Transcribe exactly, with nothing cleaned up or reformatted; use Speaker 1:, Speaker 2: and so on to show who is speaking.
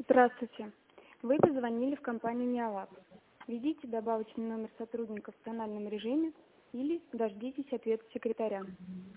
Speaker 1: Здравствуйте. Вы позвонили в компанию Неолаб. Введите добавочный номер сотрудника в тональном режиме или дождитесь ответа секретаря.